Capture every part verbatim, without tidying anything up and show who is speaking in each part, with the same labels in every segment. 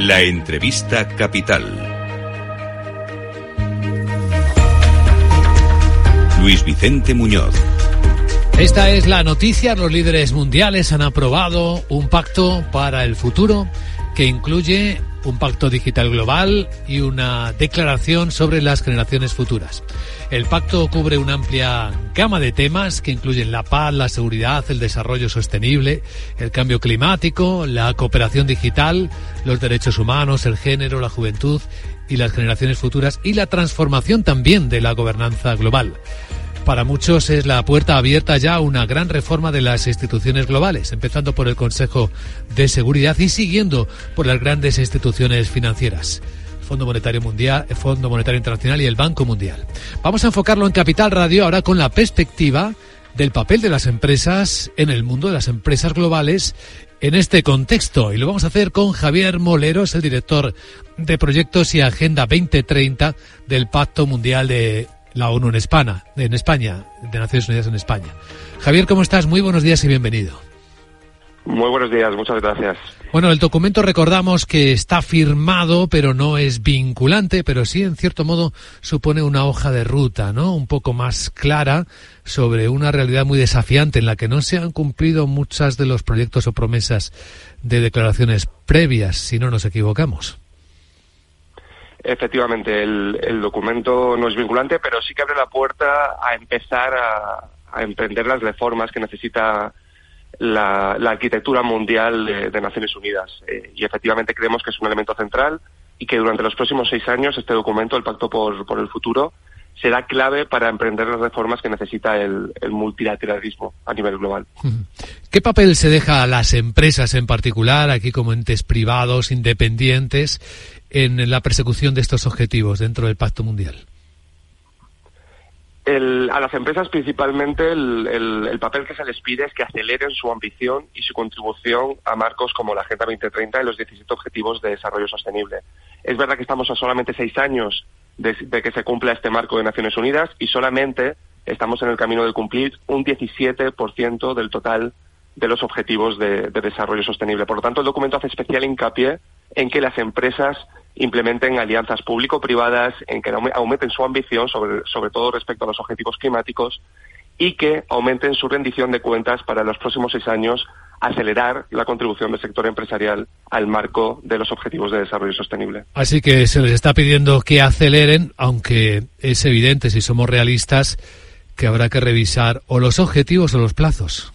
Speaker 1: La entrevista capital. Luis Vicente Muñoz.
Speaker 2: Esta es la noticia. Los líderes mundiales han aprobado un pacto para el futuro que incluye un pacto digital global y una declaración sobre las generaciones futuras. El pacto cubre una amplia gama de temas que incluyen la paz, la seguridad, el desarrollo sostenible, el cambio climático, la cooperación digital, los derechos humanos, el género, la juventud y las generaciones futuras, y la transformación también de la gobernanza global. Para muchos es la puerta abierta ya a una gran reforma de las instituciones globales, empezando por el Consejo de Seguridad y siguiendo por las grandes instituciones financieras, el Fondo Monetario Mundial, el Fondo Monetario Internacional y el Banco Mundial. Vamos a enfocarlo en Capital Radio ahora con la perspectiva del papel de las empresas en el mundo de las empresas globales en este contexto. Y lo vamos a hacer con Javier Moleros, el director de Proyectos y Agenda veinte treinta del Pacto Mundial de la ONU en España, en España, de Naciones Unidas en España. Javier, ¿cómo estás? Muy buenos días y bienvenido.
Speaker 3: Muy buenos días, muchas gracias.
Speaker 2: Bueno, el documento recordamos que está firmado, pero no es vinculante, pero sí, en cierto modo, supone una hoja de ruta, ¿no? Un poco más clara sobre una realidad muy desafiante en la que no se han cumplido muchas de los proyectos o promesas de declaraciones previas, si no nos equivocamos.
Speaker 3: Efectivamente, el, el documento no es vinculante, pero sí que abre la puerta a empezar a, a emprender las reformas que necesita la, la arquitectura mundial de, de Naciones Unidas. Eh, y efectivamente creemos que es un elemento central y que durante los próximos seis años este documento, el Pacto por, por el Futuro, será clave para emprender las reformas que necesita el, el multilateralismo a nivel global.
Speaker 2: ¿Qué papel se deja a las empresas en particular, aquí como entes privados, independientes, en la persecución de estos objetivos dentro del Pacto Mundial?
Speaker 3: El, a las empresas principalmente el, el, el papel que se les pide es que aceleren su ambición y su contribución a marcos como la Agenda veinte treinta y los diecisiete Objetivos de Desarrollo Sostenible. Es verdad que estamos a solamente seis años de, de que se cumpla este marco de Naciones Unidas y solamente estamos en el camino de cumplir un diecisiete por ciento del total de los objetivos de, de desarrollo sostenible. Por lo tanto, el documento hace especial hincapié en que las empresas implementen alianzas público-privadas, en que aumenten su ambición, sobre, sobre todo respecto a los objetivos climáticos, y que aumenten su rendición de cuentas para los próximos seis años, acelerar la contribución del sector empresarial al marco de los objetivos de desarrollo sostenible.
Speaker 2: Así que se les está pidiendo que aceleren, aunque es evidente, si somos realistas, que habrá que revisar o los objetivos o los plazos.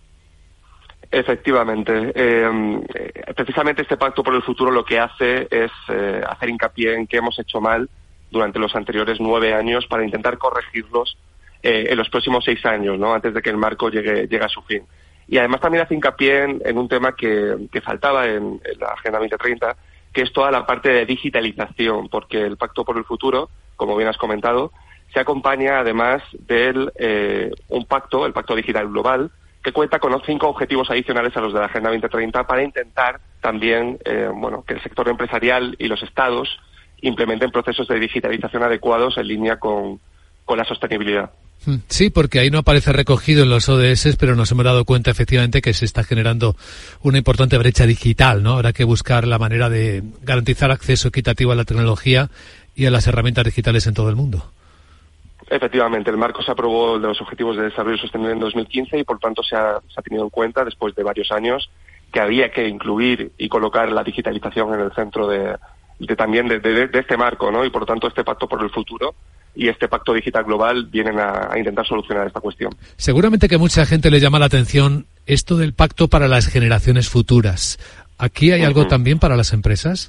Speaker 3: Efectivamente. Eh, precisamente este Pacto por el Futuro lo que hace es eh, hacer hincapié en que hemos hecho mal durante los anteriores nueve años para intentar corregirlos eh, en los próximos seis años, ¿no? Antes de que el marco llegue, llegue a su fin. Y además también hace hincapié en, en un tema que, que faltaba en, en la Agenda veinte treinta, que es toda la parte de digitalización, porque el Pacto por el Futuro, como bien has comentado, se acompaña además de eh, un pacto, el Pacto Digital Global, que cuenta con cinco objetivos adicionales a los de la Agenda veinte treinta para intentar también eh, bueno, que el sector empresarial y los estados implementen procesos de digitalización adecuados en línea con, con la sostenibilidad.
Speaker 2: Sí, porque ahí no aparece recogido en los O D S, pero nos hemos dado cuenta efectivamente que se está generando una importante brecha digital, ¿no? Habrá que buscar la manera de garantizar acceso equitativo a la tecnología y a las herramientas digitales en todo el mundo.
Speaker 3: Efectivamente, el marco se aprobó de los Objetivos de Desarrollo Sostenible en dos mil quince y por tanto se ha, se ha tenido en cuenta después de varios años que había que incluir y colocar la digitalización en el centro de, de también de, de, de este marco, ¿no? Y por tanto este Pacto por el Futuro y este Pacto Digital Global vienen a, a intentar solucionar esta cuestión.
Speaker 2: Seguramente que mucha gente le llama la atención esto del Pacto para las generaciones futuras. ¿Aquí hay uh-huh. algo también para las empresas?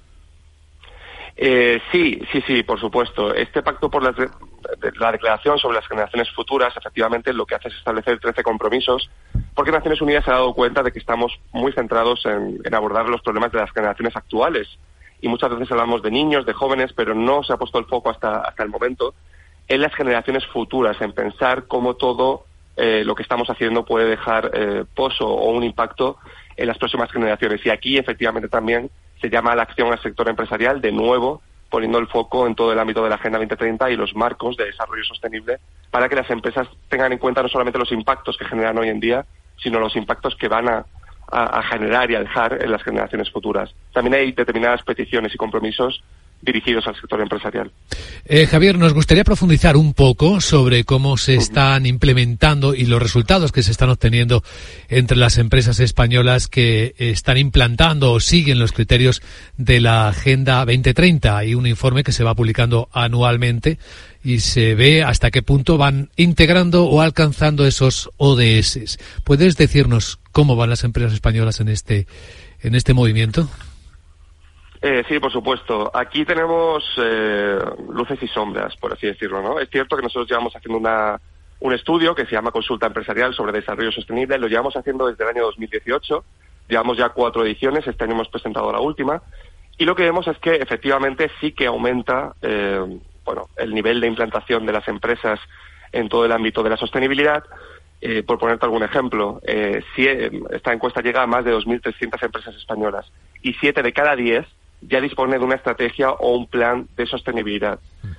Speaker 3: Eh, sí, sí, sí, por supuesto. Este pacto por las de, de, la declaración sobre las generaciones futuras, efectivamente, lo que hace es establecer trece compromisos, porque Naciones Unidas se ha dado cuenta de que estamos muy centrados en, en abordar los problemas de las generaciones actuales. Y muchas veces hablamos de niños, de jóvenes, pero no se ha puesto el foco hasta, hasta el momento en las generaciones futuras, en pensar cómo todo eh, lo que estamos haciendo puede dejar eh, pozo o un impacto en las próximas generaciones. Y aquí, efectivamente, también se llama a la acción al sector empresarial, de nuevo, poniendo el foco en todo el ámbito de la Agenda veinte treinta y los marcos de desarrollo sostenible para que las empresas tengan en cuenta no solamente los impactos que generan hoy en día, sino los impactos que van a, a, a generar y a dejar en las generaciones futuras. También hay determinadas peticiones y compromisos dirigidos al sector empresarial.
Speaker 2: Eh, Javier, nos gustaría profundizar un poco sobre cómo se están implementando y los resultados que se están obteniendo entre las empresas españolas que están implantando o siguen los criterios de la Agenda veinte treinta. Hay un informe que se va publicando anualmente y se ve hasta qué punto van integrando o alcanzando esos O D S. ¿Puedes decirnos cómo van las empresas españolas en este, en este movimiento?
Speaker 3: Eh, sí, por supuesto. Aquí tenemos eh, luces y sombras, por así decirlo, ¿no? Es cierto que nosotros llevamos haciendo una, un estudio que se llama Consulta Empresarial sobre Desarrollo Sostenible. Lo llevamos haciendo desde el año dos mil dieciocho. Llevamos ya cuatro ediciones. Este año hemos presentado la última. Y lo que vemos es que efectivamente sí que aumenta eh, bueno, el nivel de implantación de las empresas en todo el ámbito de la sostenibilidad. Eh, por ponerte algún ejemplo, eh, si, esta encuesta llega a más de dos mil trescientas empresas españolas y siete de cada diez ya dispone de una estrategia o un plan de sostenibilidad.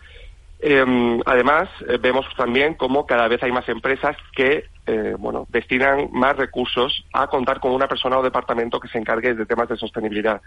Speaker 3: Eh, además, eh, vemos también cómo cada vez hay más empresas que eh, bueno, destinan más recursos a contar con una persona o departamento que se encargue de temas de sostenibilidad.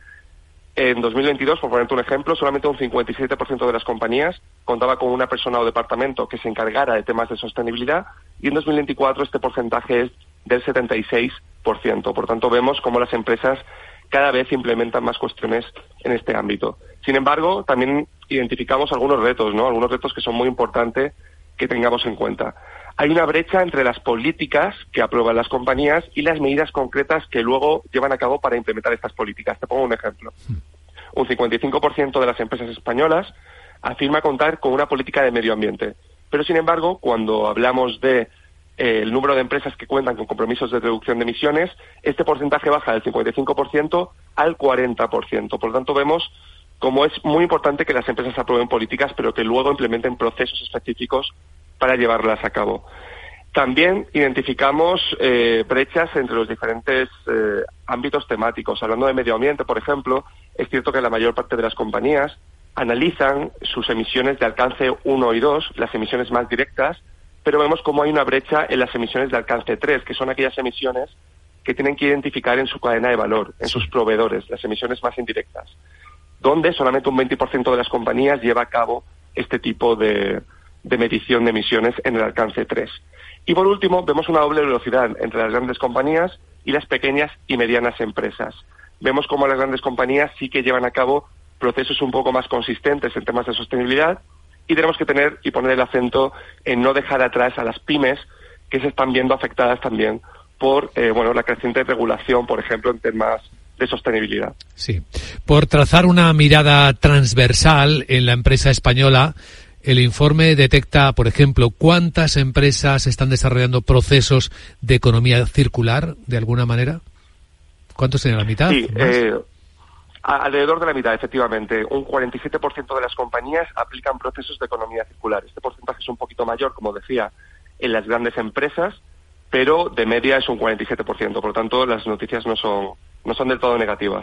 Speaker 3: En dos mil veintidós, por ponerte un ejemplo, solamente un cincuenta y siete por ciento de las compañías contaba con una persona o departamento que se encargara de temas de sostenibilidad, y en dos mil veinticuatro este porcentaje es del setenta y seis por ciento. Por tanto, vemos cómo las empresas cada vez implementan más cuestiones en este ámbito. Sin embargo, también identificamos algunos retos, ¿no? Algunos retos que son muy importantes que tengamos en cuenta. Hay una brecha entre las políticas que aprueban las compañías y las medidas concretas que luego llevan a cabo para implementar estas políticas. Te pongo un ejemplo. Un cincuenta y cinco por ciento de las empresas españolas afirma contar con una política de medio ambiente. Pero, sin embargo, cuando hablamos de Eh, el número de empresas que cuentan con compromisos de reducción de emisiones, este porcentaje baja del cincuenta y cinco por ciento al cuarenta por ciento. Por lo tanto, vemos cómo es muy importante que las empresas aprueben políticas, pero que luego implementen procesos específicos para llevarlas a cabo. También identificamos eh, brechas entre los diferentes eh, ámbitos temáticos. Hablando de medio ambiente, por ejemplo, es cierto que la mayor parte de las compañías analizan sus emisiones de alcance uno y dos, las emisiones más directas, pero vemos cómo hay una brecha en las emisiones de alcance tres, que son aquellas emisiones que tienen que identificar en su cadena de valor, en sus proveedores, las emisiones más indirectas, donde solamente un veinte por ciento de las compañías lleva a cabo este tipo de, de medición de emisiones en el alcance tres. Y por último, vemos una doble velocidad entre las grandes compañías y las pequeñas y medianas empresas. Vemos cómo las grandes compañías sí que llevan a cabo procesos un poco más consistentes en temas de sostenibilidad, y tenemos que tener y poner el acento en no dejar atrás a las pymes, que se están viendo afectadas también por eh, bueno, la creciente regulación, por ejemplo, en temas de sostenibilidad.
Speaker 2: Sí. Por trazar una mirada transversal en la empresa española, el informe detecta, por ejemplo, cuántas empresas están desarrollando procesos de economía circular, de alguna manera. ¿Cuántos serían, la mitad?
Speaker 3: Sí, eh, alrededor de la mitad, efectivamente. Un cuarenta y siete por ciento de las compañías aplican procesos de economía circular. Este porcentaje es un poquito mayor, como decía, en las grandes empresas, pero de media es un cuarenta y siete por ciento. Por lo tanto, las noticias no son no son del todo negativas.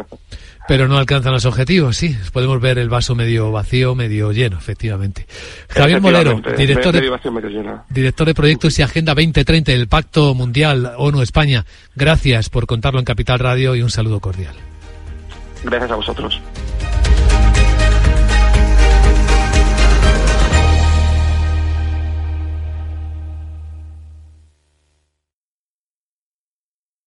Speaker 2: Pero no alcanzan los objetivos, sí. Podemos ver el vaso medio vacío, medio lleno, efectivamente. Javier Molero, director de, vacío, medio lleno. director de Proyectos y Agenda veinte treinta del Pacto Mundial ONU España. Gracias por contarlo en Capital Radio y un saludo cordial.
Speaker 3: Gracias a vosotros.